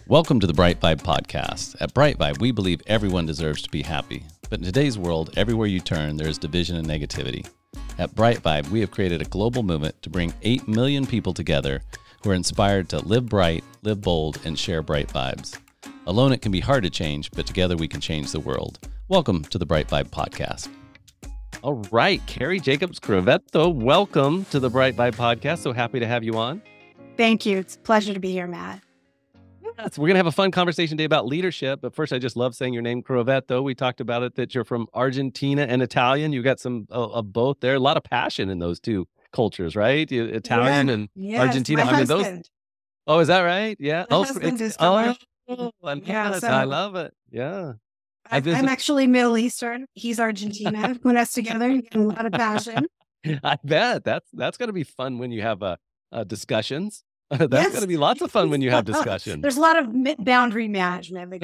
Welcome to the Bright Vibe podcast. At Bright Vibe, we believe everyone deserves to be happy. But in today's world, everywhere you turn, there is division and negativity. At Bright Vibe, we have created a global movement to bring 8 million people together who are inspired to live bright, live bold, and share bright vibes. Alone, it can be hard to change, but together we can change the world. Welcome to the Bright Vibe podcast. All right, Carrie Jacobs Crovetto, welcome to the Bright Vibe podcast. So happy to have you on. Thank you. It's a pleasure to be here, Matt. Yes, we're going to have a fun conversation today about leadership. But first, I just love saying your name, Crovetto. We talked about it, that you're from Argentina and Italian. You got some of both there. A lot of passion in those two cultures, right? Italian and Argentina. My husband. Oh, is that right? Yeah. My husband is from I love it. Yeah. I'm actually Middle Eastern. He's Argentina. Put us together, you get a lot of passion. I bet that's going to be fun when you have discussions. That's going to be lots of fun when you have discussions. There's a lot of boundary management.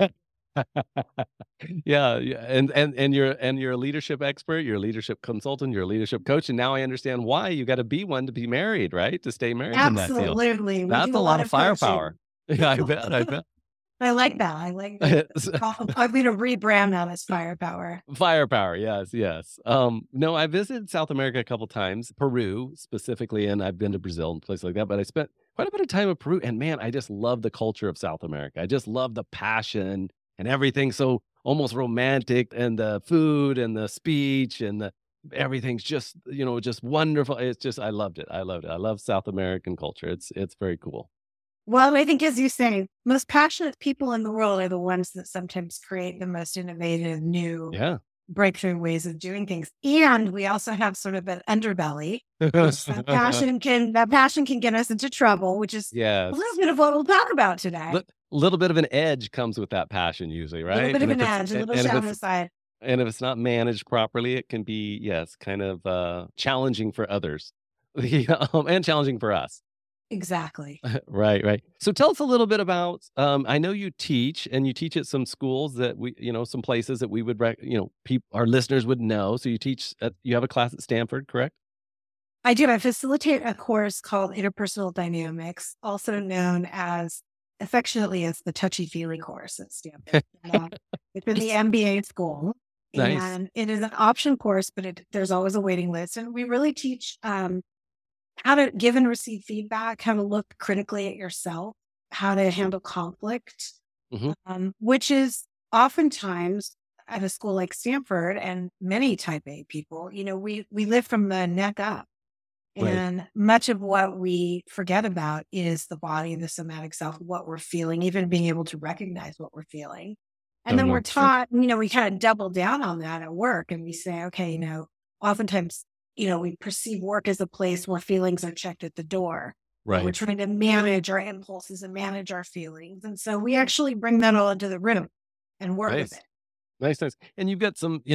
Yeah. And you're a leadership expert, you're a leadership consultant, you're a leadership coach, and now I understand why you got to be one to be married, right? To stay married in that field. Absolutely. That's a lot of firepower. Yeah, I bet. I like that. I'm going to rebrand that as firepower. Firepower, yes. No, I visited South America a couple times, Peru specifically, and I've been to Brazil and places like that. But I spent quite a bit of time in Peru, and man, I just love the culture of South America. I just love the passion and everything so almost romantic, and the food and the speech and everything's just just wonderful. It's just I loved it. I love South American culture. It's very cool. Well, I think, as you say, most passionate people in the world are the ones that sometimes create the most innovative, new, breakthrough ways of doing things. And we also have sort of an underbelly. That passion can get us into trouble, which is a little bit of what we'll talk about today. A little bit of an edge comes with that passion usually, right? A little bit of an edge, a little shadow side. And if it's not managed properly, it can be, kind of challenging for others and challenging for us. Exactly. Right. So tell us a little bit about, I know you teach at some schools that we, some places that we would, our listeners would know. So you have a class at Stanford, correct? I do. I facilitate a course called Interpersonal Dynamics, also known affectionately as the touchy-feely course at Stanford. It's in the MBA school. Nice. And it is an option course, but there's always a waiting list. And we really teach how to give and receive feedback, how to look critically at yourself, how to handle conflict, which is oftentimes at a school like Stanford and many type A people, we live from the neck up. And much of what we forget about is the body, the somatic self, what we're feeling, even being able to recognize what we're feeling. And then we're taught, we kind of double down on that at work, and we say, okay, oftentimes, we perceive work as a place where feelings are checked at the door. Right. We're trying to manage our impulses and manage our feelings. And so we actually bring that all into the room and work with it. Nice. And you've got some,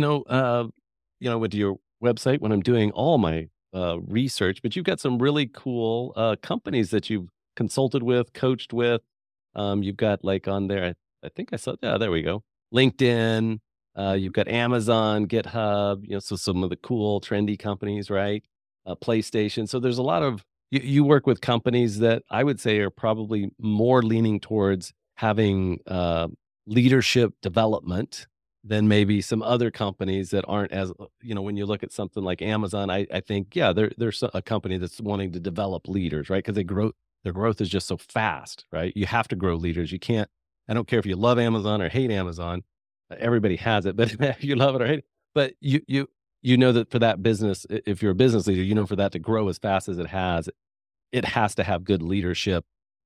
with your website when I'm doing all my research, but you've got some really cool companies that you've consulted with, coached with. You've got like on there, I think I saw, there we go. LinkedIn. You've got Amazon, GitHub, so some of the cool, trendy companies, right? PlayStation. So there's a lot of, you work with companies that I would say are probably more leaning towards having leadership development than maybe some other companies that aren't as, when you look at something like Amazon, I think, there's a company that's wanting to develop leaders, right? Because their growth is just so fast, right? You have to grow leaders. I don't care if you love Amazon or hate Amazon. Everybody has it, but if you love it or hate it, but you know that for that business, if you're a business leader, for that to grow as fast as it has to have good leadership,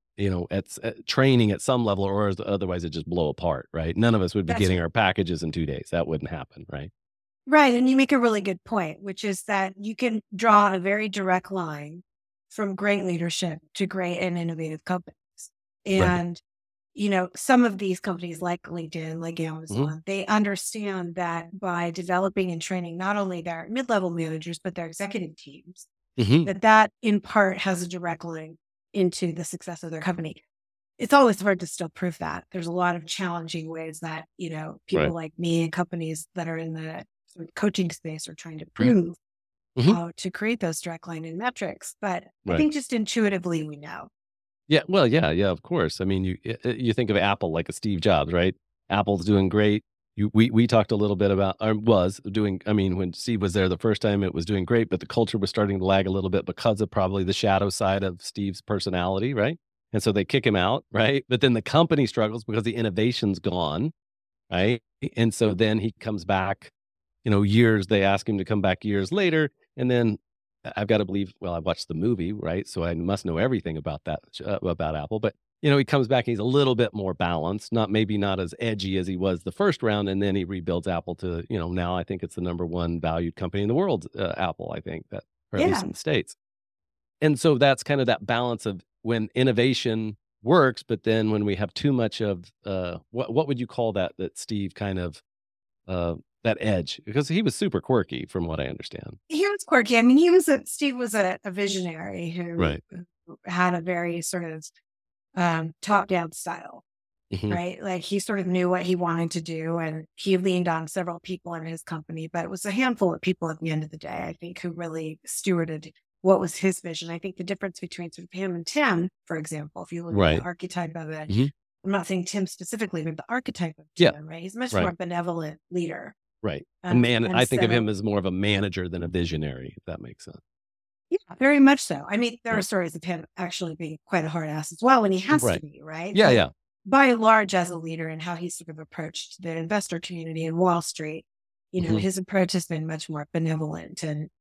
at training at some level, or otherwise it just blow apart, right? None of us would be getting our packages in 2 days. That wouldn't happen, right? Right. And you make a really good point, which is that you can draw a very direct line from great leadership to great and innovative companies. And some of these companies like LinkedIn, like Amazon, they understand that by developing and training not only their mid-level managers, but their executive teams, that in part has a direct line into the success of their company. It's always hard to still prove that. There's a lot of challenging ways that, people like me and companies that are in the sort of coaching space are trying to prove how to create those direct line in metrics. But I think just intuitively we know Yeah, well, yeah, of course. I mean, you think of Apple like a Steve Jobs, right? Apple's doing great. We talked a little bit about, or was doing. I mean, when Steve was there the first time, it was doing great, but the culture was starting to lag a little bit because of probably the shadow side of Steve's personality, right? And so they kick him out, right? But then the company struggles because the innovation's gone, right? And so then he comes back, years. They ask him to come back years later, and then I've got to believe. Well, I watched the movie, right? So I must know everything about that about Apple. But he comes back. He's a little bit more balanced, maybe not as edgy as he was the first round, and then he rebuilds Apple to now I think it's the number one valued company in the world. Apple, I think that, or at least Yeah. in the states. And so that's kind of that balance of when innovation works, but then when we have too much of what would you call that Steve kind of uh, that edge, because he was super quirky from what I understand. He was quirky. I mean, Steve was a visionary Right. who had a very sort of top down style, Mhm. right? Like he sort of knew what he wanted to do and he leaned on several people in his company, but it was a handful of people at the end of the day, I think, who really stewarded what was his vision. I think the difference between sort of him and Tim, for example, if you look at the Right. archetype of it, Mhm. I'm not saying Tim specifically, but the archetype of Yeah. Tim, right? He's much more Right. benevolent leader. Right. And I think of him so, as more of a manager than a visionary, if that makes sense. yeah, very much so. I mean, there are Yeah. stories of him actually being quite a hard ass as well when he has to Right. be, right? Yeah, But yeah. by and large, as a leader and how he sort of approached the investor community in Wall Street, Mhm. his approach has been much more benevolent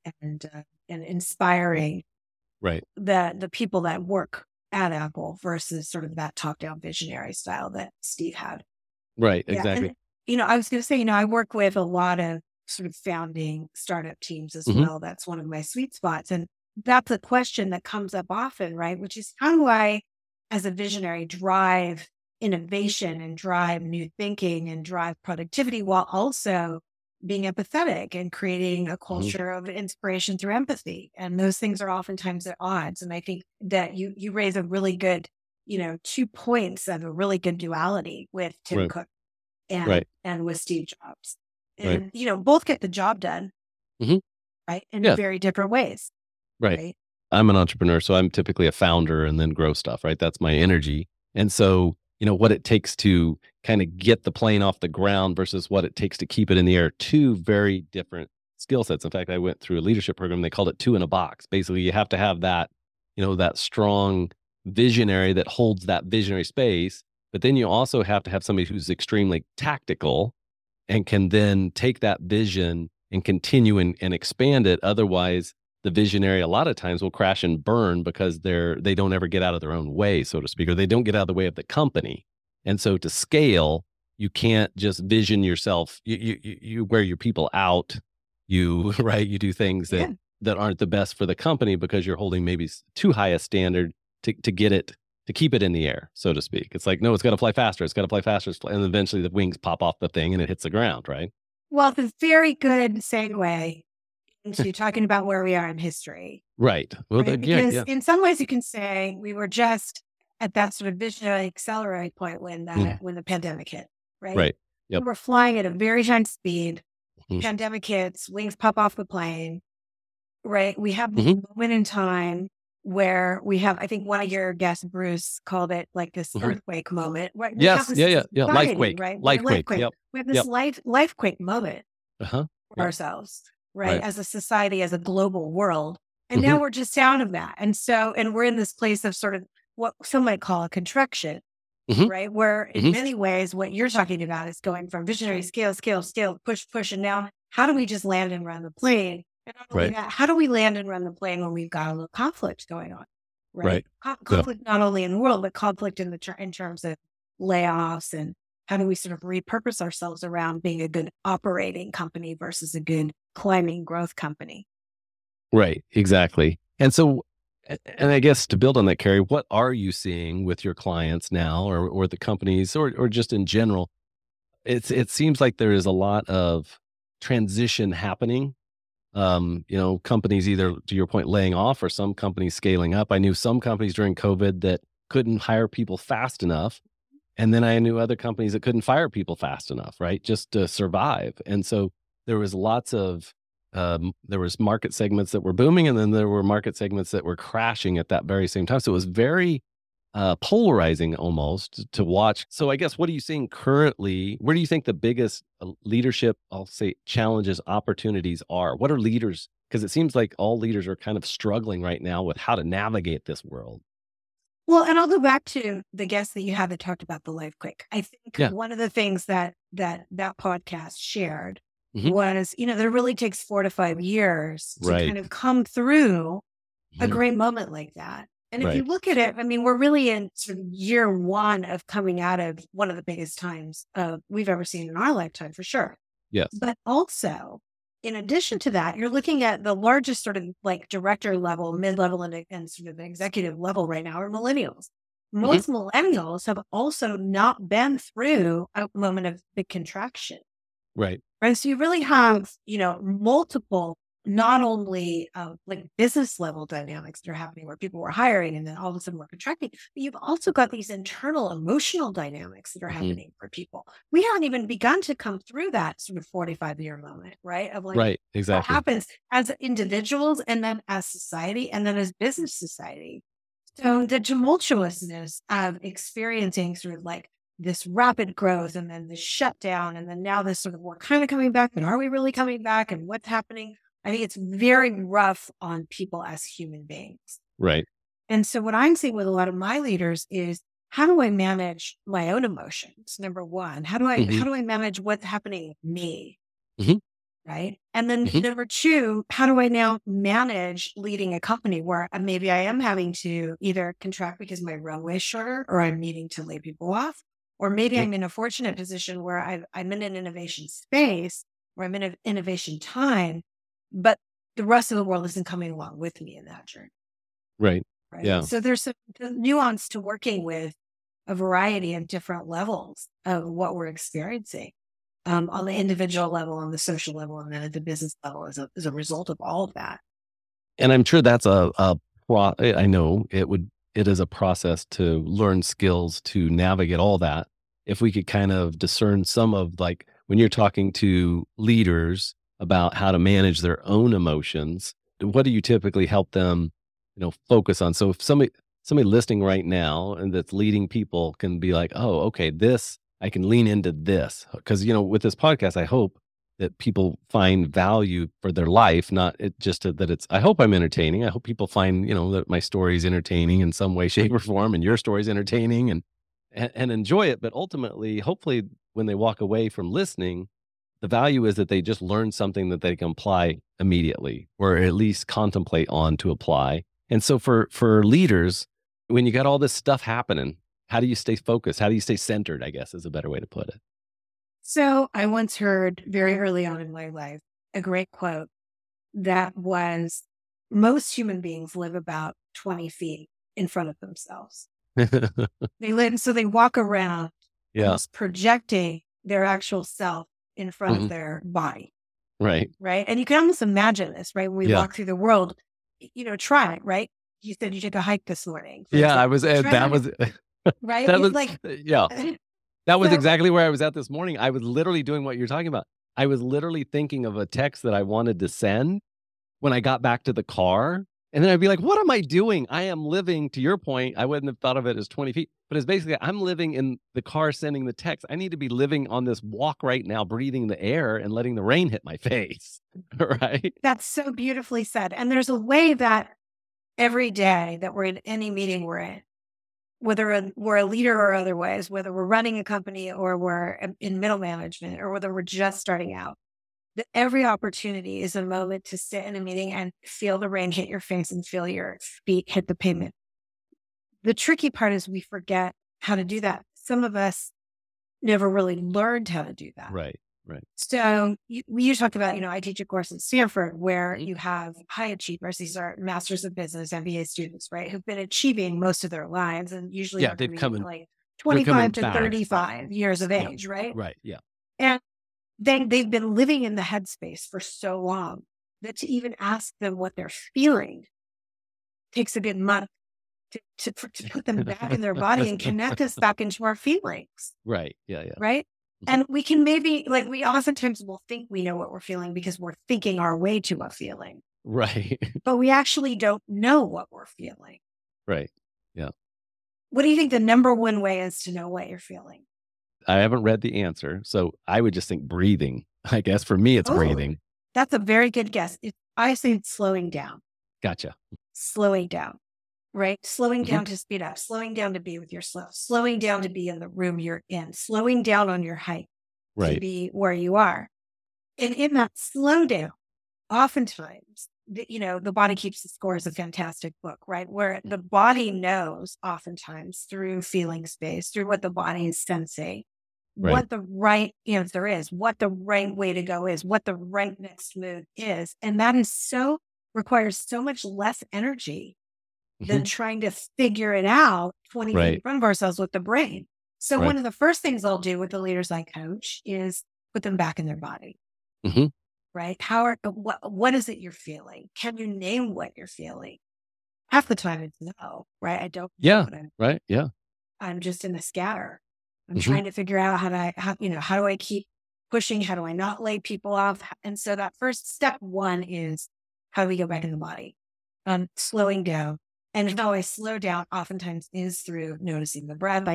and inspiring Right. the people that work at Apple versus sort of that top down visionary style that Steve had. Right, Yeah, and exactly. I was going to say, I work with a lot of sort of founding startup teams as Mhm. well. That's one of my sweet spots, and that's a question that comes up often, right? Which is how do I, as a visionary, drive innovation and drive new thinking and drive productivity while also being empathetic and creating a Mhm. culture of inspiration through empathy. And those things are oftentimes at odds. And I think that you raise a really good, 2 points of a really good duality with Tim Right. Cook and Right. with Steve Jobs. Right. And, both get the job done, Mhm. right? In Yeah. very different ways, Right. right? I'm an entrepreneur, so I'm typically a founder and then grow stuff, right? That's my energy. And so, what it takes to kind of get the plane off the ground versus what it takes to keep it in the air, two very different skill sets. In fact, I went through a leadership program. They called it two in a box. Basically, you have to have that, that strong visionary that holds that visionary space. But then you also have to have somebody who's extremely tactical and can then take that vision and continue and expand it. Otherwise, the visionary a lot of times will crash and burn because they don't ever get out of their own way, so to speak, or they don't get out of the way of the company. And so to scale, you can't just vision yourself. You wear your people out. You right. You do things Yeah. that aren't the best for the company because you're holding maybe too high a standard to get it to keep it in the air, so to speak. It's like, no, it's got to fly faster. It's got to fly faster. And eventually the wings pop off the thing and it hits the ground, right? Well, it's a very good segue into talking about where we are in history, Right. Well, right? yeah, Because yeah. in some ways you can say we were just at that sort of visionary accelerate point Mhm. when the pandemic hit, right? Right. We Yep. were flying at a very high speed. Mhm. Pandemic hits, wings pop off the plane, right? We have this Mhm. moment in time where we have, I think one of your guests, Bruce, called it like this Mhm. earthquake moment. Right? We have Yes. this Yeah, yeah, yeah. society, Lifequake. right? We have Lifequake. lifequake. Yep. We have this Yep. lifequake moment Uh-huh. for Yep. ourselves, right? Right. As a society, as a global world. And Mhm. now we're just out of that. And we're in this place of sort of what some might call a contraction, Mhm. right? Where in Mhm. many ways, what you're talking about is going from visionary scale, push, push. And now how do we just land and run the plane? And not only Right. that, how do we land and run the plane when we've got a little conflict going on, right? Right. Yeah. Conflict not only in the world, but conflict in in terms of layoffs and how do we sort of repurpose ourselves around being a good operating company versus a good climbing growth company? Right. Exactly. And so, and I guess to build on that, Carrie, what are you seeing with your clients now, or the companies, or just in general? It seems like there is a lot of transition happening. Companies either, to your point, laying off, or some companies scaling up. I knew some companies during COVID that couldn't hire people fast enough. And then I knew other companies that couldn't fire people fast enough, right? Just to survive. And so there was there was market segments that were booming, and then there were market segments that were crashing at that very same time. So it was very polarizing almost to watch. So I guess what are you seeing currently? Where do you think the biggest leadership, I'll say, challenges, opportunities are? What are leaders? Because it seems like all leaders are kind of struggling right now with how to navigate this world. Well, and I'll go back to the guest that you had that talked about the Life Quick. I think Yeah. one of the things that podcast shared Hmm. was, that it really takes 4 to 5 years to Right. kind of come through a Mhm. great moment like that. And if you Right. look at it, I mean, we're really in sort of year one of coming out of one of the biggest times we've ever seen in our lifetime, for sure. Yes. But also, in addition to that, you're looking at the largest sort of like director level, mid-level, and sort of executive level right now are millennials. Hmm. Most millennials have also not been through a moment of big contraction. Right. Right. So you really have, multiple, not only like business level dynamics that are happening where people were hiring and then all of a sudden we're contracting, but you've also got these internal emotional dynamics that are Hmm. happening for people. We haven't even begun to come through that sort of 45-year moment, right? Of like Right. what Exactly. happens as individuals and then as society and then as business society. So the tumultuousness of experiencing sort of like this rapid growth and then the shutdown and then now this sort of we're kind of coming back, but are we really coming back and what's happening? I think it's very rough on people as human beings. Right. And so what I'm seeing with a lot of my leaders is how do I manage my own emotions? Number one, how do I Hmm. manage what's happening with me? Hmm. Right. And then Hmm. number two, how do I now manage leading a company where maybe I am having to either contract because my runway is shorter or I'm needing to lay people off, or maybe Yep. I'm in a fortunate position where I'm in an innovation space where I'm in an innovation time, but the rest of the world isn't coming along with me in that journey. Right. Right. Yeah. So there's some nuance to working with a variety of different levels of what we're experiencing on the individual level, on the social level, and then at the business level as a result of all of that. And I'm sure that's I know it is a process to learn skills to navigate all that. If we could kind of discern some of like when you're talking to leaders about how to manage their own emotions, what do you typically help them, focus on? So if somebody listening right now and that's leading people can be like, oh, okay, this I can lean into this. Because with this podcast, I hope that people find value for their life, not that it's, I hope I'm entertaining. I hope people find, that my story is entertaining in some way, shape, or form, and your story is entertaining and enjoy it. But ultimately, hopefully, when they walk away from listening, the value is that they just learn something that they can apply immediately or at least contemplate on to apply. And so for leaders, when you got all this stuff happening, how do you stay focused? How do you stay centered, I guess is a better way to put it. So I once heard very early on in my life a great quote that was most human beings live about 20 feet in front of themselves. So they walk around Yeah. almost projecting their actual self in front of Mhm. their body. Right. Right. And you can almost imagine this, right? When we Yeah. walk through the world, try it, right? You said you took a hike this morning. For Yeah, I example. was, Try that it, was, right. that You, was, like, yeah, that was so exactly where I was at this morning. I was literally doing what you're talking about. I was literally thinking of a text that I wanted to send when I got back to the car. And then I'd be like, what am I doing? I am living, to your point, I wouldn't have thought of it as 20 feet, but it's basically, I'm living in the car sending the text. I need to be living on this walk right now, breathing the air and letting the rain hit my face. Right. that's so beautifully said. And there's a way that every day that we're in any meeting we're in, whether we're a leader or otherwise, whether we're running a company or we're in middle management or whether we're just starting out, that every opportunity is a moment to sit in a meeting and feel the rain hit your face and feel your feet hit the pavement. The tricky part is we forget how to do that. Some of us never really learned how to do that. Right. Right. So you talked about, I teach a course at Stanford where you have high achievers. These are masters of business, MBA students, right? Who've been achieving most of their lives and usually Yeah. are They've coming come in in, like they're coming 25 to back. 35 years of Yeah. age, right? Right. Yeah. And they've been living in the headspace for so long that to even ask them what they're feeling takes a good month to put them back in their body and connect us back into our feelings. Right. Yeah. Yeah. Right. And we can maybe we oftentimes will think we know what we're feeling because we're thinking our way to a feeling, Right. but we actually don't know what we're feeling. Right. Yeah. What do you think the number one way is to know what you're feeling? I haven't read the answer, so I would just think breathing. I guess for me, it's Oh, breathing. that's a very good guess. I say slowing down, Gotcha. slowing down, right? Slowing Mhm. down to speed up, slowing down to be with yourself, slowing down to be in the room you're in, slowing down on your hike to Right. be where you are. And in that slow down, oftentimes, The Body Keeps the Score is a fantastic book, right? Where the body knows oftentimes through feeling space, through what the body is sensing, Right. what the right answer is, what the right way to go is, what the right next move is. And that requires so much less energy than Mhm. trying to figure it out 20 feet in Right. front of ourselves with the brain. So Right. one of the first things I'll do with the leaders I coach is put them back in their body, Mhm. right? What is it you're feeling? Can you name what you're feeling? Half the time it's no, right? I don't know Yeah. what Right. Yeah. I'm just in a scatter. I'm Mhm. trying to figure out how do I keep pushing? How do I not lay people off? And so that first step one is how do we go back in the body? Slowing down. And how I slow down oftentimes is through noticing the breath.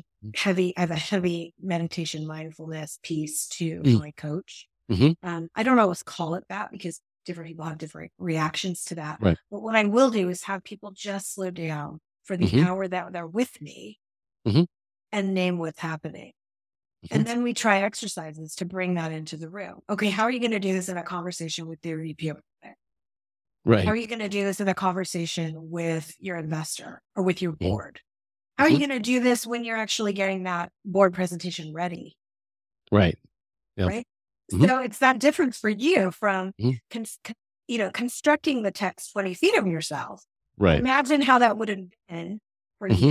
I have a heavy meditation mindfulness piece to Mm. how I coach. Mhm. I don't always call it that because different people have different reactions to that. Right. But what I will do is have people just slow down for the Mhm. hour that they're with me Mhm. and name what's happening. Mhm. And then we try exercises to bring that into the room. Okay, how are you going to do this in a conversation with your VP over there? How Right. are you going to do this in a conversation with your investor or with your Mhm. board? How are you Mhm. going to do this when you're actually getting that board presentation ready? Right. Yeah. Right. Mhm. So it's that difference for you from Mhm. constructing the text 20 feet of yourself. Right. Imagine how that would have been for you Mhm.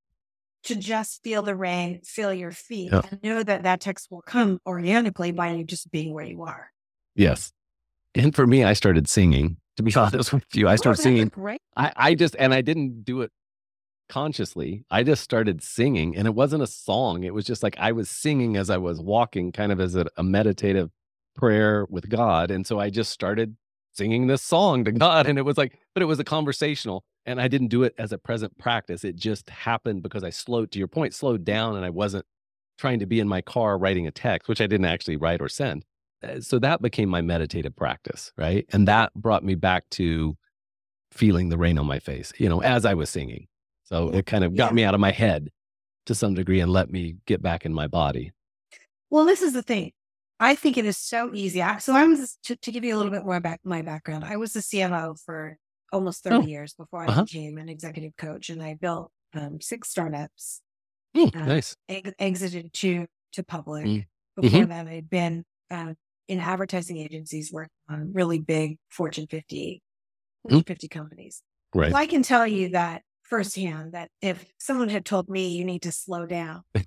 to just feel the rain, feel your feet, Yeah. and know that that text will come organically by you just being where you are. Yes. And for me, I started singing. To be honest with you, I Oh, started that's singing. great. I just and I didn't do it consciously. I just started singing, and it wasn't a song. It was just like I was singing as I was walking, kind of as a meditative prayer with God. And so I just started singing this song to God, and it was like, but it was a conversational, and I didn't do it as a present practice. It just happened because I slowed, to your point, slowed down, and I wasn't trying to be in my car writing a text, which I didn't actually write or send. So that became my meditative practice, right? And that brought me back to feeling the rain on my face, as I was singing. So Yeah. it kind of got Yeah. me out of my head to some degree and let me get back in my body. Well, this is the thing. I think it is so easy. So I was to give you a little bit more about my background. I was the CMO for almost 30 Oh, years before I uh-huh. became an executive coach, and I built 6 startups. Nice. Exited to public. Mm. Before Mhm. that, I'd been in advertising agencies working on really big Fortune 50, Mhm. 50 companies. Right. So I can tell you that firsthand that if someone had told me you need to slow down, I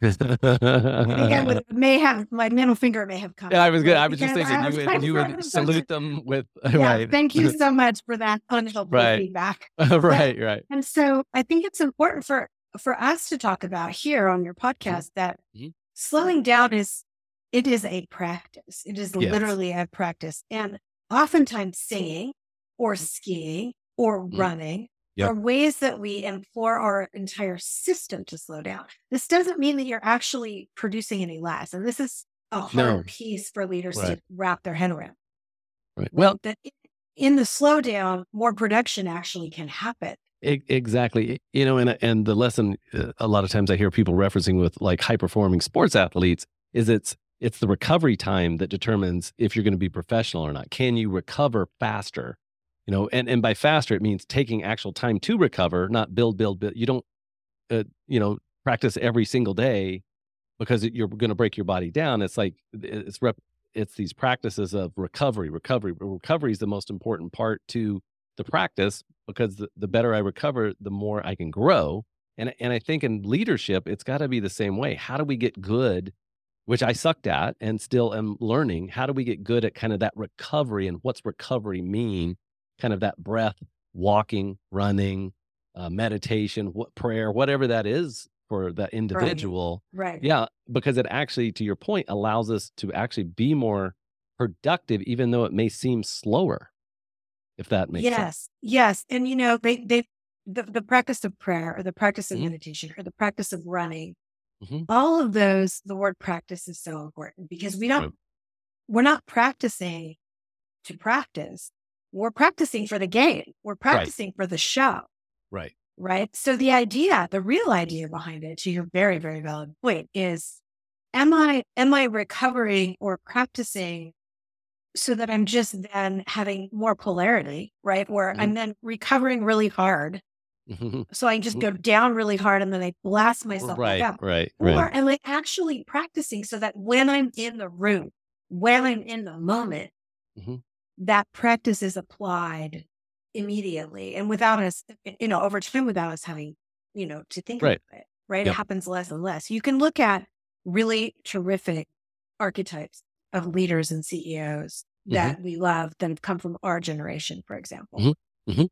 think my middle finger may have come Yeah, I up, was good. right? I was just Because thinking I was like, you would salute them with yeah, right. thank you so much for that unhelpful Right. feedback. Right. And so I think it's important for us to talk about here on your podcast that Mhm. slowing down is a practice. It is Yes. literally a practice. And oftentimes singing or skiing or Mm. running Yep. are ways that we implore our entire system to slow down. This doesn't mean that you're actually producing any less. And this is a hard No. piece for leaders Right. to wrap their head around. Right. Well, That in the slowdown, more production actually can happen. exactly. And the lesson a lot of times I hear people referencing with like high performing sports athletes is it's the recovery time that determines if you're going to be professional or not. Can you recover faster? And by faster it means taking actual time to recover, not build. You don't uh, you know practice every single day because you're going to break your body down. It's like it's these practices of recovery. Recovery is the most important part to the practice because the better I recover, the more I can grow. And I think in leadership, it's got to be the same way. How do we get good? Which I sucked at and still am learning. How do we get good at kind of that recovery and what's recovery mean? Kind of that breath, walking, running, meditation, prayer, whatever that is for that individual. Right. Yeah, because it actually, to your point, allows us to actually be more productive, even though it may seem slower, if that makes sense. Yes. And the practice of prayer or the practice of Mhm. meditation or the practice of running, Mhm. all of those, the word practice is so important because Right. we're not practicing to practice. We're practicing for the game. We're Right. practicing for the show, Right. right? So the real idea behind it, to your very, very valid point, is am I recovering or practicing so that I'm just then having more polarity, right? Where Mhm. I'm then recovering really hard. Mhm. So I just Mhm. go down really hard and then I blast myself back Right. up. Right. Right. Or am I actually practicing so that when I'm in the room, when I'm in the moment, Mhm. that practice is applied immediately and without us, over time without us having, to think about Right. it, right? It Yep. happens less and less. You can look at really terrific archetypes of leaders and CEOs Mhm. that we love that have come from our generation, for example. Mhm. Mhm.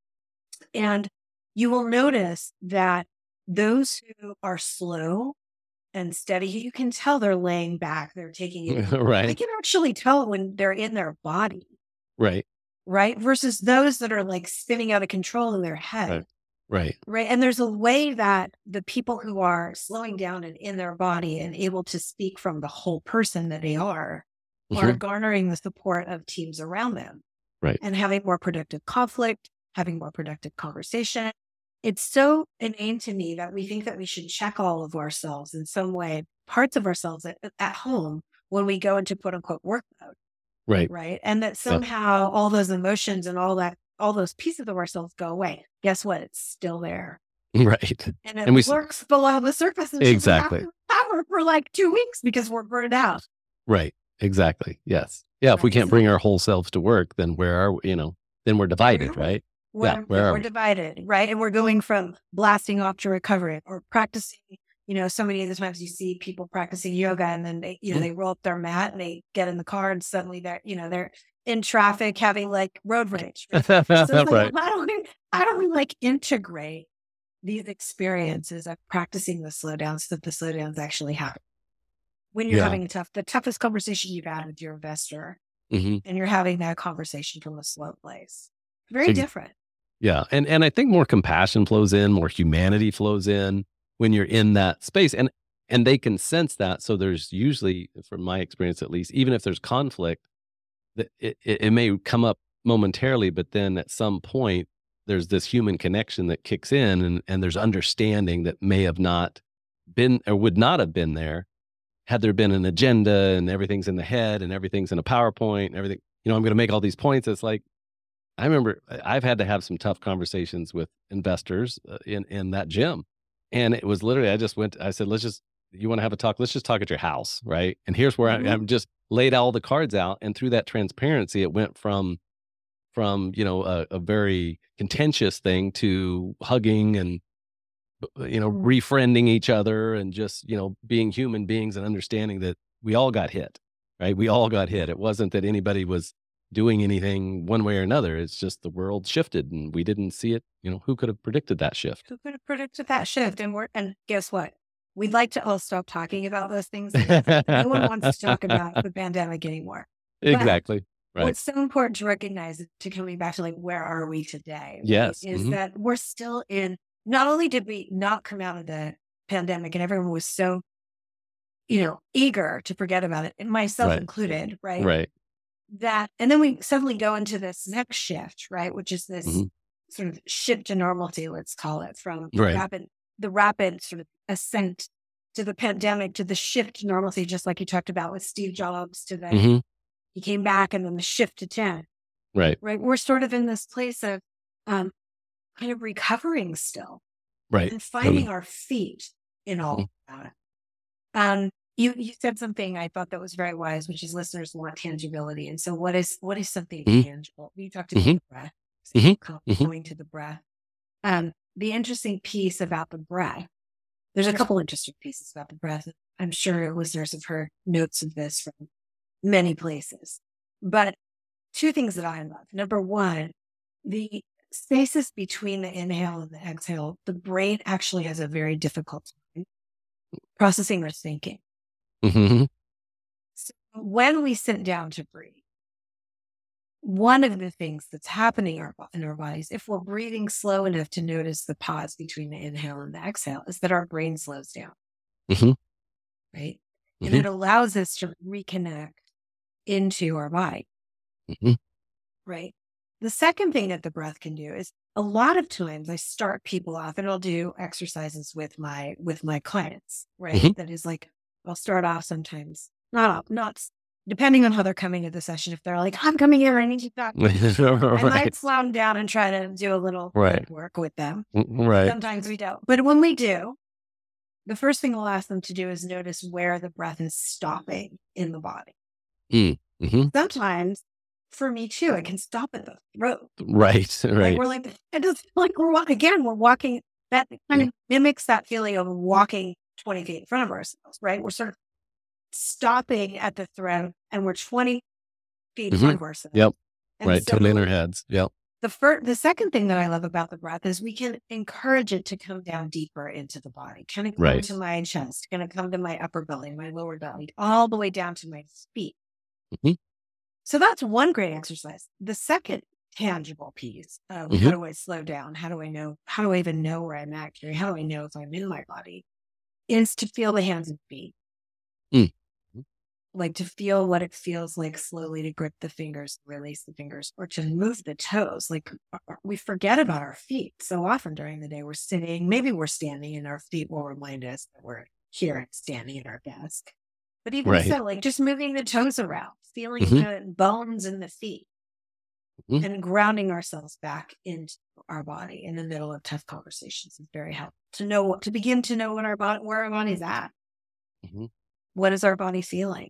And you will notice that those who are slow and steady, you can tell they're laying back, they're taking it easy. I Right. can actually tell when they're in their body, Right. right? Versus those that are like spinning out of control in their head, Right. Right. right? And there's a way that the people who are slowing down and in their body and able to speak from the whole person that they are Mhm. garnering the support of teams around them Right. and having more productive conflict, having more productive conversation. It's so inane to me that we think that we should check all of ourselves in some way, parts of ourselves at home when we go into quote unquote work mode, Right. right? And that Yep. somehow all those emotions and all those pieces of ourselves go away. Guess what? It's still there. Right. And it And lurks below the surface and should have exactly. power for like 2 weeks because we're burned out. Right. Exactly. Yes. Yeah. If we Right. can't So bring our whole selves to work, then where are we, then we're where divided, are we? right? Yeah. Where are We're we? divided, right? And we're going from blasting off to recovering or practicing. So many of the times you see people practicing yoga and then Mhm. they roll up their mat and they get in the car and suddenly they're in traffic having like road rage. Right? So it's like, Right. how do we like integrate these experiences of practicing the slowdowns so that the slowdowns actually happen? When you're Yeah. having the toughest conversation you've had with your investor Mhm. and you're having that conversation from a slow place. Very different. Yeah, and I think more compassion flows in, more humanity flows in when you're in that space, and they can sense that. So there's usually, from my experience at least, even if there's conflict, that it may come up momentarily, but then at some point there's this human connection that kicks in, and there's understanding that may have not been or would not have been there had there been an agenda and everything's in the head and everything's in a PowerPoint and everything. I'm going to make all these points. It's like I remember I've had to have some tough conversations with investors in that gym, and it was literally I said, let's just you want to have a talk, let's just talk at your house, right? And here's where Mhm. I'm just laid all the cards out, and through that transparency, it went from a very contentious thing to hugging and refriending each other and just being human beings and understanding that we all got hit, right? We all got hit. It wasn't that anybody was doing anything one way or another. It's just the world shifted and we didn't see it. Who could have predicted that shift? Who could have predicted that shift? And guess what? We'd like to all stop talking about those things because no one wants to talk about the pandemic anymore. But Exactly. Right. what's so important to recognize to coming back to like, where are we today? Right? Yes. Is that we're still not only did we not come out of the pandemic and everyone was so, eager to forget about it, and myself Right. included, right? Right. And then we suddenly go into this next shift, right? Which is this Mhm. sort of shift to normalcy, let's call it, from Right. the rapid sort of ascent to the pandemic to the shift to normalcy, just like you talked about with Steve Jobs to the, Mhm. he came back and then the shift to 10, Right. right? We're sort of in this place of um, kind of recovering still Right. and Totally. finding our feet in all Mhm. of that. You said something I thought that was very wise, which is listeners want tangibility. And so what is something Mhm. tangible? You talked about Mhm. the breath, Mhm. Mhm. coming to the breath. The interesting piece about the breath, there's a couple interesting pieces about the breath. I'm sure listeners have heard notes of this from many places. But two things that I love. Number one, the spaces between the inhale and the exhale, the brain actually has a very difficult time processing or thinking. Mhm. So when we sit down to breathe, one of the things that's happening in our bodies, if we're breathing slow enough to notice the pause between the inhale and the exhale, is that our brain slows down, Hmm. right? And Hmm. it allows us to reconnect into our body, Hmm. right? The second thing that the breath can do is a lot of times I start people off and I'll do exercises with my clients, right? Hmm. That is like, I'll start off sometimes, not depending on how they're coming to the session. If they're like, I'm coming here, I need you to talk, I Right. might slow them down and try to do a little Right. breath work with them. Right. Sometimes we don't. But when we do, the first thing I'll ask them to do is notice where the breath is stopping in the body. Mm-hmm. Sometimes, for me too, it can stop at the throat. Right. Like Right. we're like, it does like we're walking. That kind of mimics that feeling of walking 20 feet in front of ourselves, right? We're sort of stopping at the throat and we're 20 feet in Hmm. front of ourselves. Yep. And Right. Totally in so our heads. Yep. the second thing that I love about the breath is we can encourage it to come down deeper into the body, kind of come Right. to my chest, kind of come to my upper belly, my lower belly, all the way down to my feet. Hmm. So that's one great exercise. The second tangible piece of Hmm. how do I slow down? How do I even know where I'm at? How do I know if I'm in my body? Is to feel the hands and feet. Mm. Like to feel what it feels like slowly to grip the fingers, release the fingers, or to move the toes. Like we forget about our feet so often during the day. We're sitting, maybe we're standing, and our feet will remind us that we're here and standing at our desk. But even Right. so, like just moving the toes around, feeling Hmm. the bones in the feet, Hmm. and grounding ourselves back into our body in the middle of tough conversations is very helpful to begin to know where our body's at. Hmm. What is our body feeling?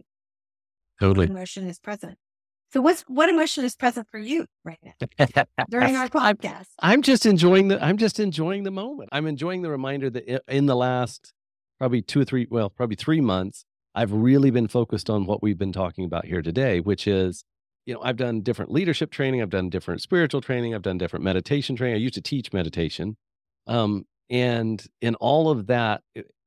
What Totally. emotion is present? So what emotion is present for you right now during our podcast? I'm just enjoying the moment. I'm enjoying the reminder that in the last probably 3 months, I've really been focused on what we've been talking about here today, which is, I've done different leadership training, I've done different spiritual training, I've done different meditation training. I used to teach meditation. And in all of that,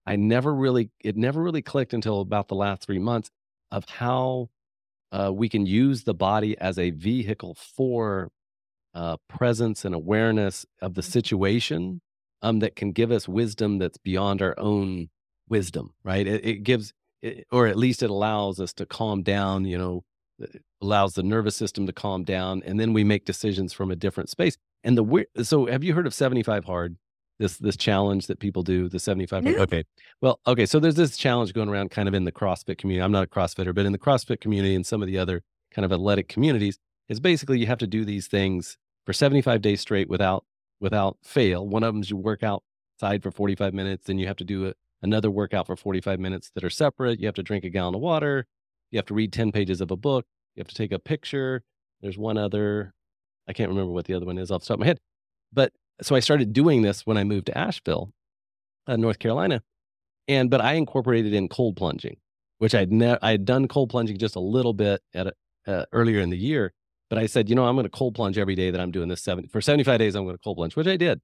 it never really clicked until about the last 3 months of how we can use the body as a vehicle for presence and awareness of the situation, that can give us wisdom that's beyond our own wisdom, right? It gives, or at least it allows us to calm down, it allows the nervous system to calm down, and then we make decisions from a different space. And so have you heard of 75 hard? This challenge that people do, the 75 hard. No. Okay. Well, okay. So there's this challenge going around kind of in the CrossFit community. I'm not a CrossFitter, but in the CrossFit community and some of the other kind of athletic communities, is basically you have to do these things for 75 days straight without fail. One of them is you work outside for 45 minutes, then you have to do another workout for 45 minutes that are separate. You have to drink a gallon of water. You have to read 10 pages of a book. You have to take a picture. There's one other, I can't remember what the other one is off the top of my head. But so I started doing this when I moved to Asheville, North Carolina. But I incorporated in cold plunging, which I had done cold plunging just a little bit earlier in the year. But I said, I'm going to cold plunge every day that I'm doing this for 75 days. I'm going to cold plunge, which I did.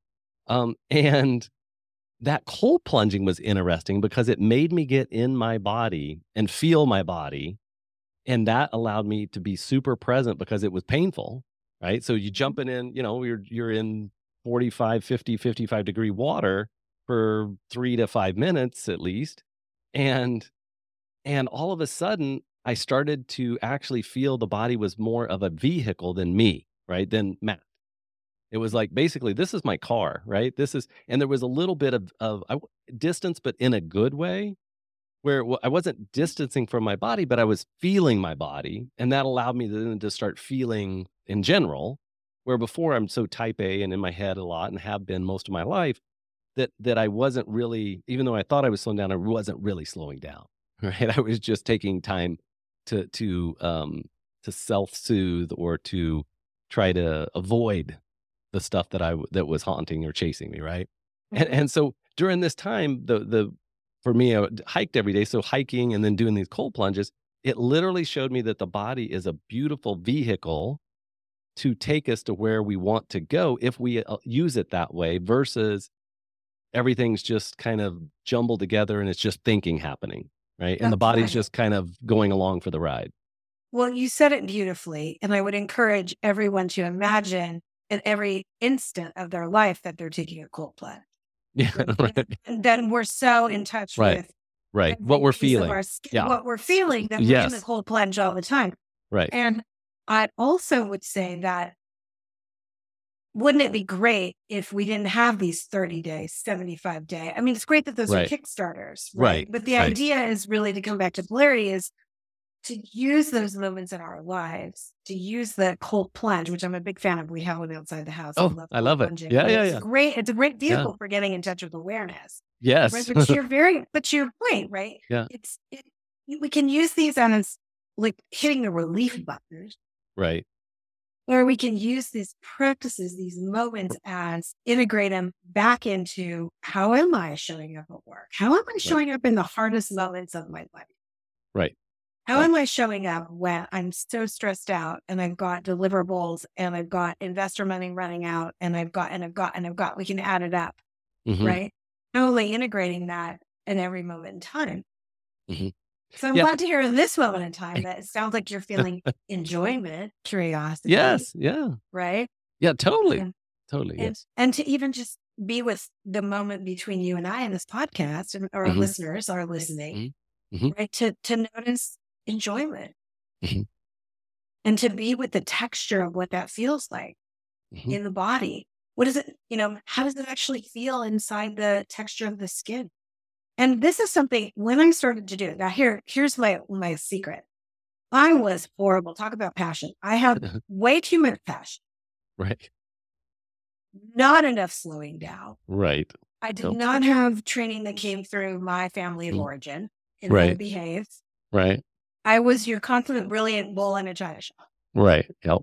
And that cold plunging was interesting because it made me get in my body and feel my body. And that allowed me to be super present because it was painful, right? So you jumping in, you're in 45, 50, 55-degree water for 3 to 5 minutes at least. And all of a sudden, I started to actually feel the body was more of a vehicle than me, right? Than Matt. It was like, basically, this is my car, right? And there was a little bit of distance, but in a good way, where I wasn't distancing from my body, but I was feeling my body. And that allowed me then to start feeling in general, where before I'm so type A and in my head a lot and have been most of my life, that I wasn't really, even though I thought I was slowing down, I wasn't really slowing down, right? I was just taking time to self-soothe or to try to avoid the stuff that was haunting or chasing me, right? And so during this time, the for me, hiked every day. So hiking and then doing these cold plunges, it literally showed me that the body is a beautiful vehicle to take us to where we want to go if we use it that way versus everything's just kind of jumbled together and it's just thinking happening, right? And the That's body's right. just kind of going along for the ride. Well, you said it beautifully. And I would encourage everyone to imagine at every instant of their life that they're taking a cold plunge. Yeah. Right. And then we're so in touch Right. with Right. every What we're piece of feeling. our skin, Yeah. what we're feeling, that we're in the Yes. cold plunge all the time. Right. And I also would say that wouldn't it be great if we didn't have these 30-day, 75-day? I mean, it's great that those are Right. Kickstarters, right? Right. But the Right. idea is really to come back to polarity is to use those moments in our lives, to use the cold plunge, which I'm a big fan of. We have one outside the house. Oh, love I cold love it. plunging. Yeah. But Yeah. it's Yeah. great. It's a great Yeah. vehicle for getting in touch with awareness. Right. Yes. But to your point, right? Yeah. We can use these as like hitting the relief button, Right. or we can use these practices, these moments as integrate them back into how am I showing up at work? How am I showing up in the hardest moments of my life? Right. How Right. am I showing up when I'm so stressed out and I've got deliverables and I've got investor money running out and I've got, we can add it up, Mhm. right? Totally integrating that in every moment in time. Mhm. So I'm Yeah. glad to hear in this moment in time that it sounds like you're feeling enjoyment, curiosity, Yes. Yeah. right? Yeah. Totally. And, Totally. and, Yes. and to even just be with the moment between you and I in this podcast, and our Mhm. listeners are listening, Mhm. Mhm. right? To notice enjoyment Mhm. and to be with the texture of what that feels like Mhm. in the body. What is it, how does it actually feel inside the texture of the skin? And this is something when I started to do it. Now here's my secret. I was horrible. Talk about passion. I have way too much passion, Right. not enough slowing down. Right. I did Nope. not have training that came through my family of Mm. origin in how to Right. behave. Right. I was your confident, brilliant bull in a china shop. Right. Yep.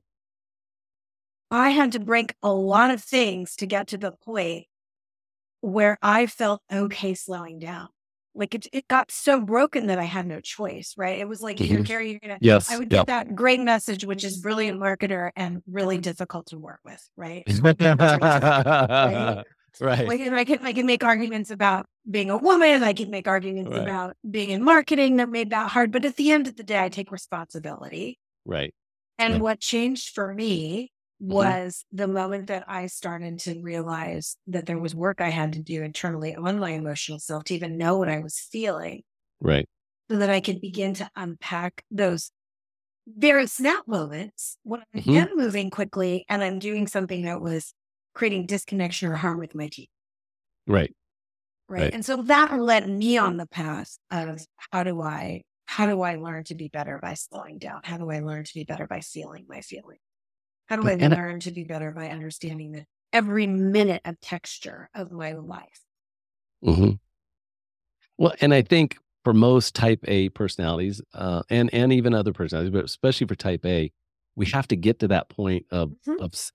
I had to break a lot of things to get to the point where I felt okay slowing down. Like it got so broken that I had no choice, right? It was like, Mhm. Carrie, I Yes. would Yep. get that great message, which is brilliant marketer and really difficult to work with, right? Right. Like, and I can make arguments about being a woman. I can make arguments Right. about being in marketing that made that hard. But at the end of the day, I take responsibility. Right. And Yeah. what changed for me Mhm. was the moment that I started to realize that there was work I had to do internally on my emotional self to even know what I was feeling, Right. so that I could begin to unpack those very snap moments when I Mhm. am moving quickly and I'm doing something that was creating disconnection or harm with my team. Right. Right. Right. And so that led me on the path of how do I learn to be better by slowing down? How do I learn to be better by feeling my feeling? How do I And learn to be better by understanding that every minute of texture of my life? Mhm. Well, and I think for most type A personalities, and even other personalities, but especially for type A, we have to get to that point of Mhm.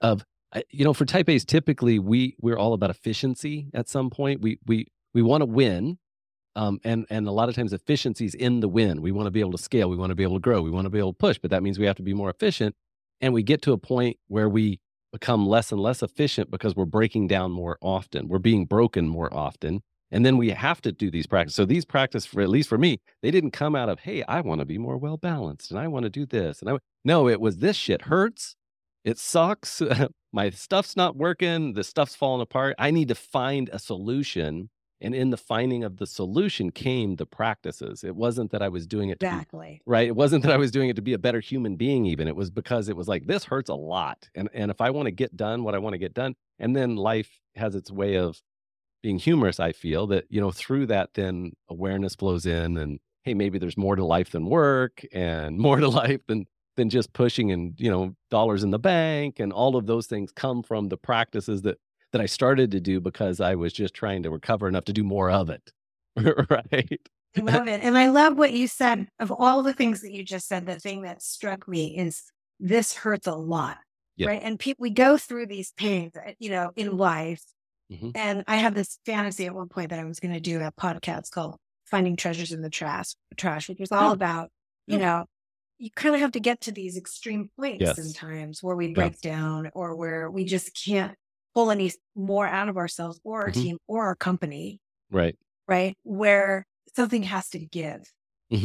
for type A's, typically we're all about efficiency at some point. We want to win. And a lot of times efficiency is in the win. We want to be able to scale. We want to be able to grow. We want to be able to push, but that means we have to be more efficient. And we get to a point where we become less and less efficient because we're breaking down more often. We're being broken more often. And then we have to do these practices. So these practices, for at least for me, they didn't come out of, hey, I want to be more well balanced and I want to do this. No, it was this shit hurts. It sucks. My stuff's not working. The stuff's falling apart. I need to find a solution. And in the finding of the solution came the practices. It wasn't that I was doing it to be Exactly. right. It wasn't that I was doing it to be a better human being, even. It was because it was like, this hurts a lot. And if I want to get done what I want to get done, and then life has its way of being humorous, I feel that, through that, then awareness flows in and, hey, maybe there's more to life than work and more to life than just pushing and, dollars in the bank. And all of those things come from the practices that I started to do because I was just trying to recover enough to do more of it. Right. I love it. And I love what you said. Of all the things that you just said, the thing that struck me is this hurts a lot. Yeah. Right. And we go through these pains, in life. Mhm. And I had this fantasy at one point that I was going to do a podcast called Finding Treasures in the Trash, which was all about, you kind of have to get to these extreme points Yes. sometimes where we break down or where we just can't pull any more out of ourselves or our Mhm. team or our company, Right. right? Where something has to give. Mhm.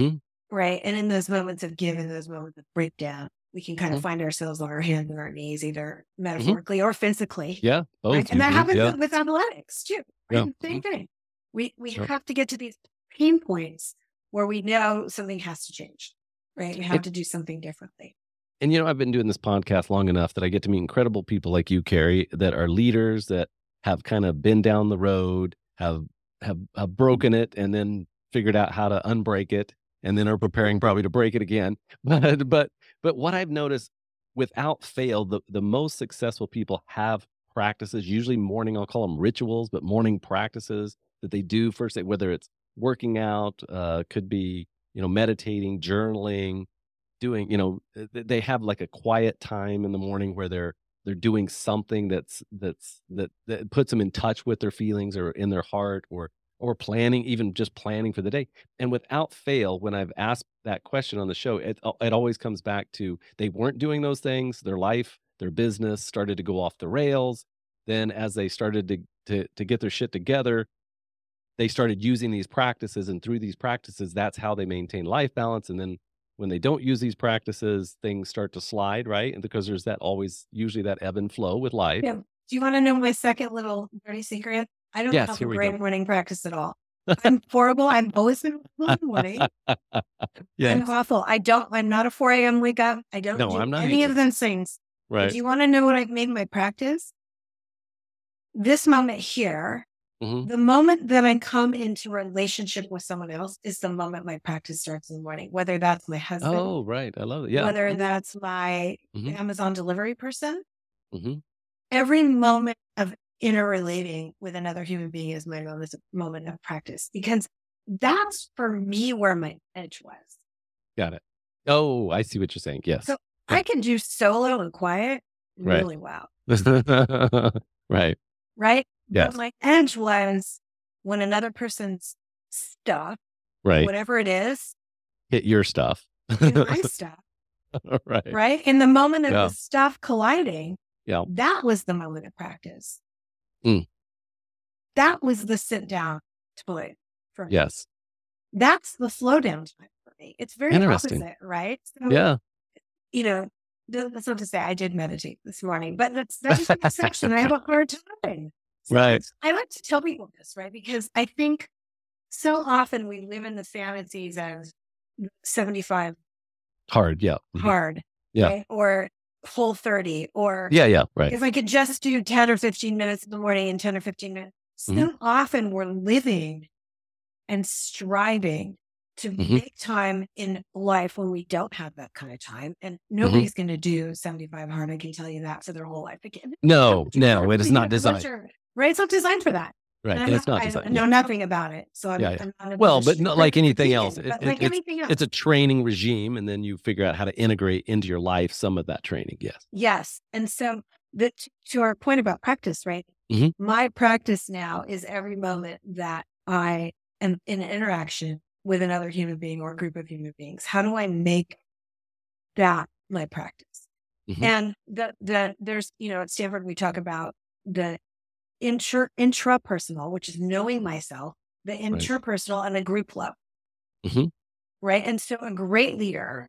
Right. And in those moments of give and those moments of breakdown, we can kind of find ourselves on our hands and our knees, either Hmm. metaphorically or physically. Yeah, Right. both And that usually. happens Yeah, with athletics too. yeah. Right. Same thing. We Yep. have to get to these pain points where we know something has to change. Right. We have And, to do something differently. and I've been doing this podcast long enough that I get to meet incredible people like you, Carrie, that are leaders that have kind of been down the road, have broken it, and then figured out how to unbreak it, and then are preparing probably to break it again. But what I've noticed, without fail, the most successful people have practices, usually morning. I'll call them rituals, but morning practices that they do first. Whether it's working out, could be meditating, journaling, doing they have like a quiet time in the morning where they're doing something that puts them in touch with their feelings or in their heart, or planning, even just planning for the day. And without fail, when I've asked that question on the show, it always comes back to they weren't doing those things. Their life, their business started to go off the rails. Then as they started to get their shit together, they started using these practices, and through these practices, that's how they maintain life balance. And then when they don't use these practices, things start to slide, right? And because there's that always usually that ebb and flow with life. Yeah. Do you want to know my second little dirty secret? I don't Yes, have a here we great go. morning practice at all. I'm horrible. I've always been horrible in the morning. I'm Yes. awful. I'm not a 4 a.m. wake up. I don't No, do I'm not any either. of those things. But Right. do you want to know what I've made my practice? This moment here, Hmm. the moment that I come into relationship with someone else is the moment my practice starts in the morning, whether that's my husband, Oh, right. I love it. Yeah. whether that's my Hmm. Amazon delivery person. Hmm. Every moment of interrelating with another human being is my moment of practice, because that's for me where my edge was. Got it. Oh, I see what you're saying. Yes. So Yeah. I can do solo and quiet Right. really well. Right. Right. Yes. But my edge was when another person's stuff, Right. whatever it is, Hit your stuff. is my stuff. Right. Right. In the moment of Yeah. the stuff colliding, Yeah. that was the moment of practice. Mm. That was the sit down point for me. Yes. That's the slow down time for me. It's very Interesting. opposite, right? So, Yeah. That's not to say I did meditate this morning, but that's an exception. I have a hard time. So Right. I like to tell people this, right? Because I think so often we live in the fantasies of 75 Hard. Yeah. Mhm. hard, Yeah. right? Or full 30, or Yeah. Yeah. Right. if I could just do 10 or 15 minutes in the morning and 10 or 15 minutes. So Mhm. often we're living and striving to Mhm. make time in life when we don't have that kind of time. And nobody's going to do 75 hard. I can tell you that for their whole life. Again, No, it is not designed. right? It's not designed for that. Right. And And it's not I designed. know Yeah. nothing about it. So Yeah. Yeah. I'm not in a Well, but position not to like anything critique else. it, but like anything else. It's a training regime, and then you figure out how to integrate into your life some of that training. Yes. Yes. And so to our point about practice, right? Mhm. My practice now is every moment that I am in an interaction with another human being or a group of human beings. How do I make that my practice? Mhm. And there's, at Stanford, we talk about the intrapersonal, which is knowing myself, the interpersonal, and the group level. Mhm. Right. And so a great leader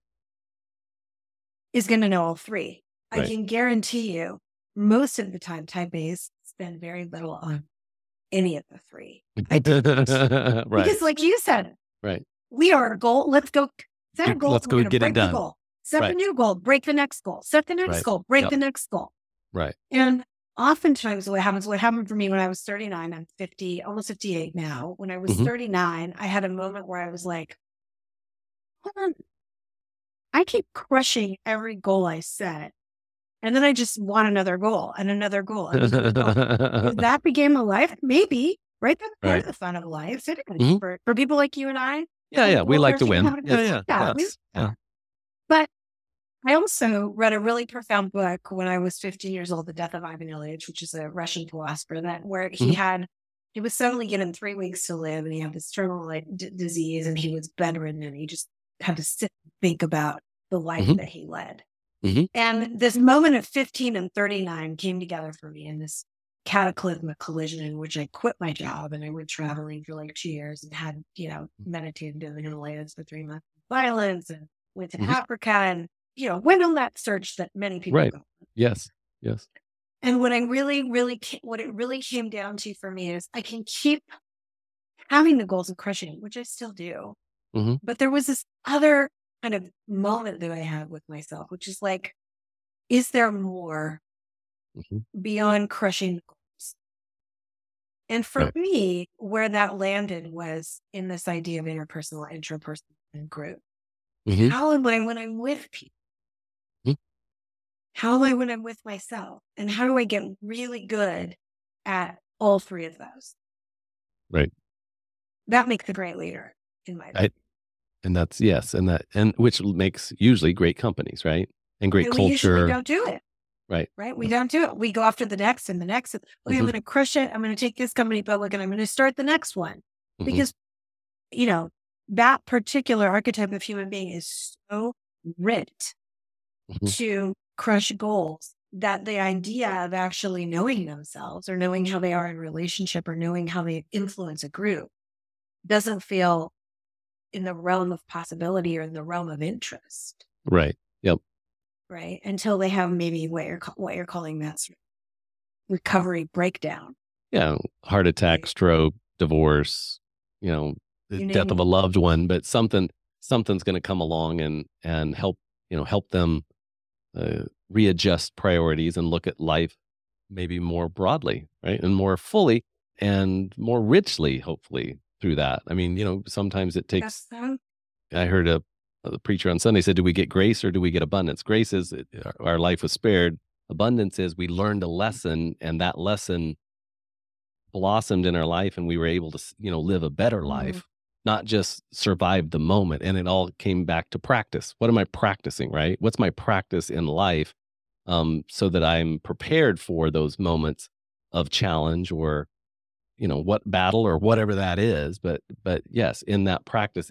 is going to know all three. I Right. can guarantee you most of the time, type A's spend very little on any of the three. Right. Because like you said, Right. we are a goal. Let's go set a goal. Let's go We're gonna get it break the done. goal. Set Right. the new goal, break the next goal. Set the next Right. goal, break Yep. the next goal. Right. And oftentimes what happened for me when I was 39, I'm 50, almost 58 now. When I was Mhm. 39, I had a moment where I was like, hold on, I keep crushing every goal I set. And then I just want another goal and another goal. And another goal. Is that became a life? Maybe, right? That's part Right. of the fun of life. It is Mhm. for people like you and I. Yeah. Yeah. We Well, like to they're win. having a Yeah. good Yeah. workout. Yes. Yeah. But I also read a really profound book when I was 15 years old, The Death of Ivan Ilyich, which is a Russian philosopher, where Mhm. he was suddenly given 3 weeks to live, and he had this terminal disease, and he was bedridden, and he just had to sit and think about the life Mhm. that he led. Mhm. And this moment of 15 and 39 came together for me in this cataclysmic collision in which I quit my job and I went traveling for like 2 years and had, meditated in the Himalayas for 3 months. violence and went to Hmm. Africa and, went on that search that many people Right. go. Yes. Yes. And what what it really came down to for me is I can keep having the goals and crushing, which I still do. Hmm. But there was this other kind of moment that I had with myself, which is like, is there more Hmm. beyond crushing the goals? And for Right. me, where that landed was in this idea of interpersonal, intrapersonal, and group. Hmm. How am I when I'm with people? How am I when I'm with myself? And how do I get really good at all three of those? Right. That makes a great leader, in my opinion. I, and that's yes, and which makes usually great companies, right? And great And we usually culture, don't do it, right? right? We Yep. don't do it. We go after the next and the next. Okay, I'm Hmm. going to crush it. I'm going to take this company public and I'm going to start the next one. Hmm. Because, you know, that particular archetype of human being is so ripped Hmm. to crush goals that the idea of actually knowing themselves or knowing how they are in relationship or knowing how they influence a group doesn't feel in the realm of possibility or in the realm of interest, Right. Yep. right? Until they have maybe what you're calling that sort of recovery breakdown, Yeah. Heart attack, right? stroke, divorce, the You death name of it. a loved one, but something's going to come along and help help them readjust priorities and look at life maybe more broadly, right, and more fully and more richly, hopefully through that. I mean, sometimes it takes. That's so I heard a preacher on Sunday said, "Do we get grace or do we get abundance? Grace is our life was spared. Abundance is we learned a lesson, and that lesson blossomed in our life, and we were able to, live a better mm, life, not just survive the moment." And it all came back to practice. What am I practicing, right? What's my practice in life, so that I'm prepared for those moments of challenge or what battle or whatever that is. But yes, in that practice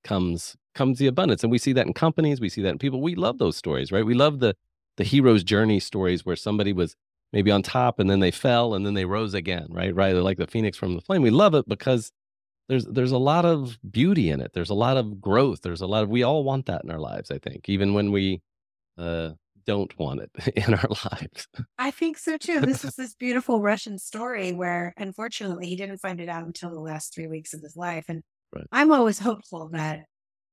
comes the abundance, and we see that in companies, we see that in people. We love those stories, right? We love the hero's journey stories where somebody was maybe on top and then they fell and then they rose again, right, like the phoenix from the flame. We love it because there's a lot of beauty in it. There's a lot of growth. There's a lot of, we all want that in our lives, I think, even when we uh don't want it in our lives. I think so too. This was this beautiful Russian story where unfortunately he didn't find it out until the last 3 weeks of his life. And Right. I'm always hopeful that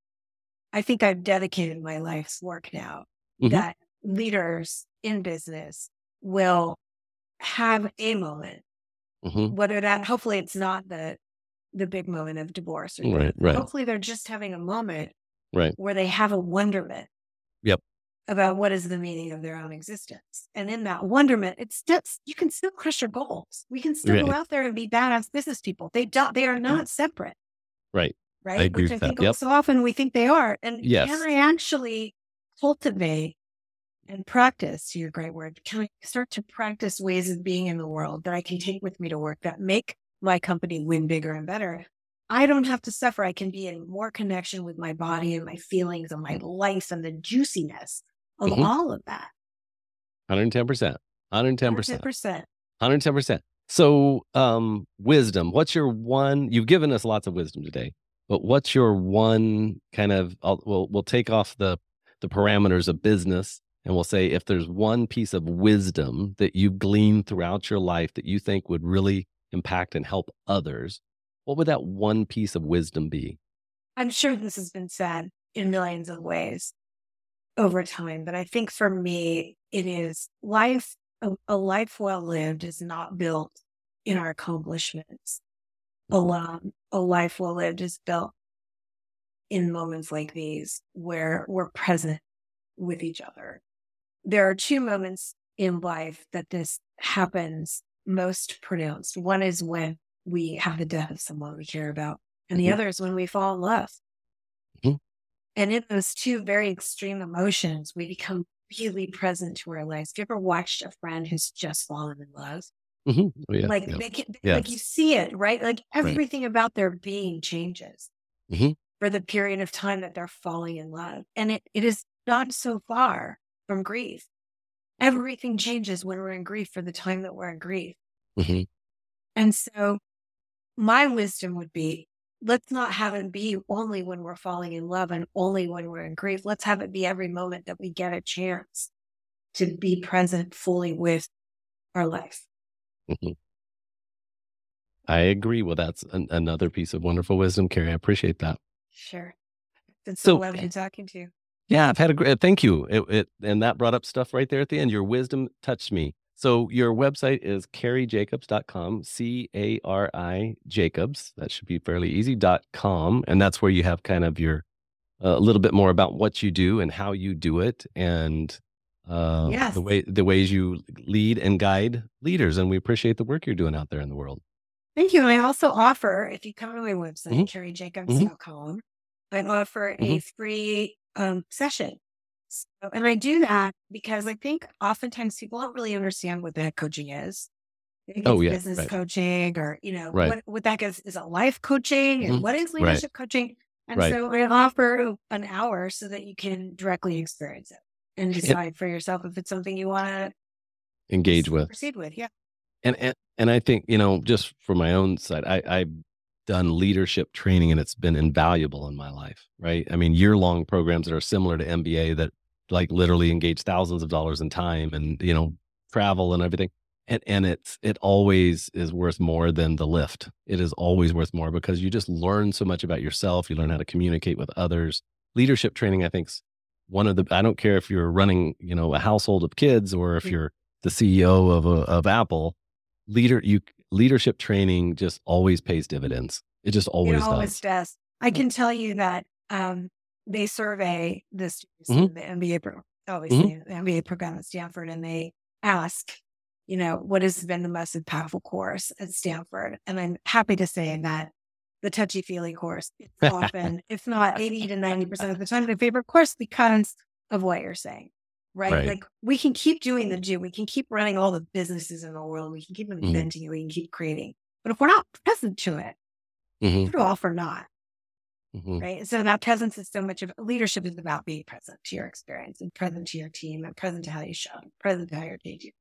I think I've dedicated my life's work now Hmm. that leaders in business will have a moment, Hmm. whether that hopefully it's not the big moment of divorce or Right. death. Right. Hopefully they're just having a moment Right. where they have a wonderment Yep. about what is the meaning of their own existence. And in that wonderment, it's still you can still crush your goals. We can still go Right. out there and be badass business people. They are not separate, Right. I right? agree Which I with that. think Yep. so often we think they are. And can Yes. I actually cultivate and practice, to your great word, can I start to practice ways of being in the world that I can take with me to work that make my company win bigger and better? I don't have to suffer. I can be in more connection with my body and my feelings and my life and the juiciness of Hmm. all of that. 110%. 110%. 110%. 110%. So, wisdom, what's your one, you've given us lots of wisdom today, but what's your one kind of, we'll take off the parameters of business and we'll say if there's one piece of wisdom that you've gleaned throughout your life that you think would really impact and help others, what would that one piece of wisdom be? I'm sure this has been said in millions of ways over time, but I think for me, it is life. A life well lived is not built in our accomplishments alone. A life well lived is built in moments like these where we're present with each other. There are two moments in life that this happens most pronounced. One is when we have the death of someone we care about, and the Mhm. other is when we fall in love. Mhm. And in those two very extreme emotions, we become really present to our lives. Have you ever watched a friend who's just fallen in love? Mhm. Oh, yeah. Like Yep. they can, like you Yes. see it, right? Like Right. everything about their being changes Mhm. for the period of time that they're falling in love. And it is not so far from grief. Everything changes when we're in grief for the time that we're in grief. Mhm. And so my wisdom would be let's not have it be only when we're falling in love and only when we're in grief. Let's have it be every moment that we get a chance to be present fully with our life. Mhm. I agree. Well, that's another piece of wonderful wisdom, Carrie. I appreciate that. Sure. It's so So, lovely talking to you. yeah, I've had a great, thank you. And that brought up stuff right there at the end. Your wisdom touched me. So your website is carriejacobs.com, Cari Jacobs. That should be fairly easy, .com. And that's where you have kind of your, a little bit more about what you do and how you do it, and Yes. the ways you lead and guide leaders. And we appreciate the work you're doing out there in the world. Thank you. And I also offer, if you come to my website, hmm carriejacobs.com, I offer hmm a free session. So, and I do that because I think oftentimes people don't really understand what the heck coaching is. They think Oh, it's yeah. business Right. coaching, or, Right. what that is it life coaching, and hmm what is Right. leadership coaching? And Right. so I offer an hour so that you can directly experience it and And decide for yourself if it's something you want to engage with. proceed with. Yeah. And I think, just for my own side, I've done leadership training and it's been invaluable in my life, right? I mean, year-long programs that are similar to MBA that like literally engage thousands of dollars in time and, travel and everything. And it always is worth more than the lift. It is always worth more because you just learn so much about yourself. You learn how to communicate with others. Leadership training, I think, is one of the, I don't care if you're running, a household of kids or if Mhm. you're the CEO of Apple. Leadership training just always pays dividends. It just It always always does. does. I can tell you that they survey the students hmm in the MBA program, hmm obviously the MBA program at Stanford, and they ask, what has been the most impactful course at Stanford? And I'm happy to say that the touchy-feely course is often, if not 80 to 90% of the time, my favorite course because of what you're saying, right? Right. Like we can keep doing the do, we can keep running all the businesses in the world, we can keep hmm inventing it, we can keep creating. But if we're not present to it, hmm put it off or not, hmm right? So that presence is so much of leadership is about being present to your experience and present to your team and present to how you show up, present to how you're changing.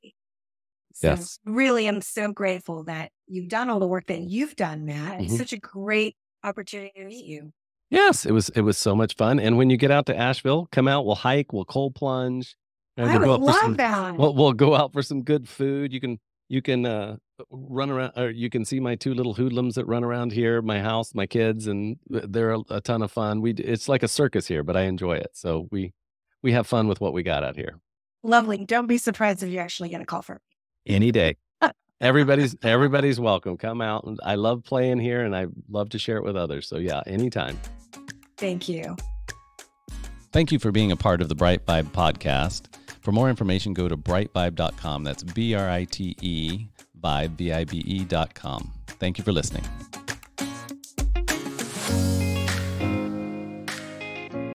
So Yes. really, I'm so grateful that you've done all the work that you've done, Matt. It's hmm such a great opportunity to meet you. Yes, it was so much fun. And when you get out to Asheville, come out. We'll hike. We'll cold plunge. Right, I we'll would go out for love some. that. We'll go out for some good food. You can run around, or you can see my two little hoodlums that run around here, my house, my kids, and they're a ton of fun. It's like a circus here, but I enjoy it. So we have fun with what we got out here. Lovely. Don't be surprised if you actually get a call from Any day. me. Everybody's welcome. Come out. And I love playing here, and I love to share it with others. So yeah, anytime. Thank you. Thank you for being a part of the Bright Vibe podcast. For more information, go to brightvibe.com. That's BRITE vibe, VIBE.com. Thank you for listening.